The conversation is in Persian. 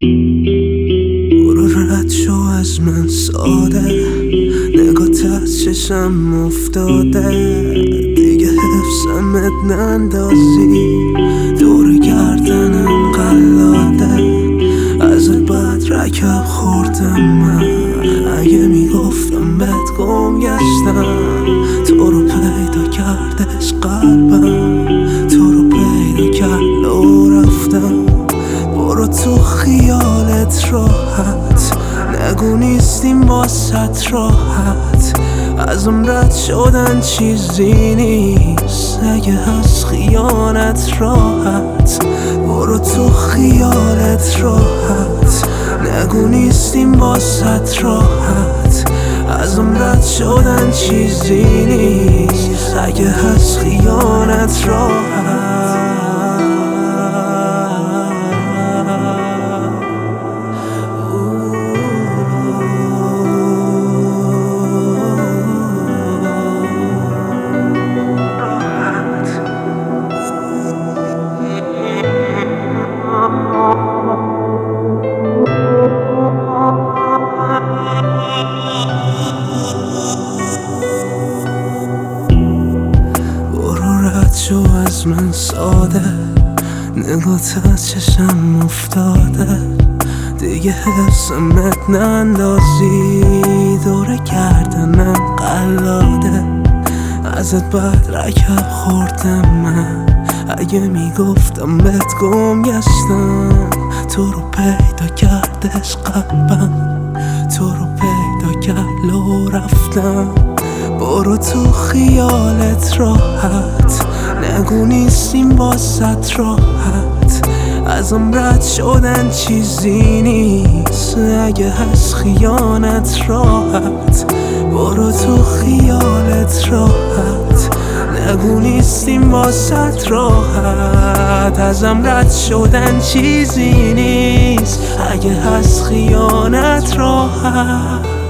برو رد شو از من ساده، نگات از چشم افتاده، دیگه حفظمت نندازی، دور گردنم قلاده، ازت بد رکب خوردم من، اگه میگفتم بهت گم گشتم، تو رو پیدا کردش قلبم، تو رو پیدا کرد و رفتم. برو تو خیالت راحت، نگو نیستیم باست راحت، ازم رد شدن چیزی نیست اگه هست خیانت راحت. برو تو خیالت راحت، نگو نیستیم باست راحت، ازم رد شدن چیزی نیست اگه هست خیانت راحت. شو از من ساده، نگات از چشم افتاده، دیگه حفظمت نندازی، دور گردنم قلاده، ازت بد رکب خوردم من، اگه میگفتم بهت گم گشتم، تو رو پیدا کردش قلبم، تو رو پیدا کرد و رفتم. برو تو خیالت راحت، نگو نیستیم باست راحت، ازم رد شدن چیزی نیست اگه هست خیانت راحت. برو تو خیالت راحت، نگو نیستیم باست راحت، ازم رد شدن چیزی نیست اگه هست خیانت راحت.